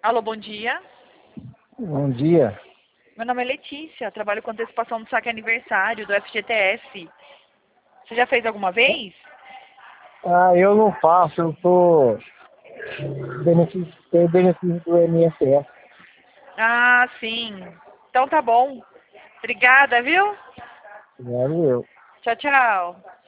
Alô, bom dia. Bom dia. Meu nome é Letícia, trabalho com antecipação do saque aniversário do FGTS. Você já fez alguma vez? Eu não faço, eu tô tenho benefício do INSS. Ah, sim. Então tá bom. Obrigada, viu? Eu. Tchau, tchau.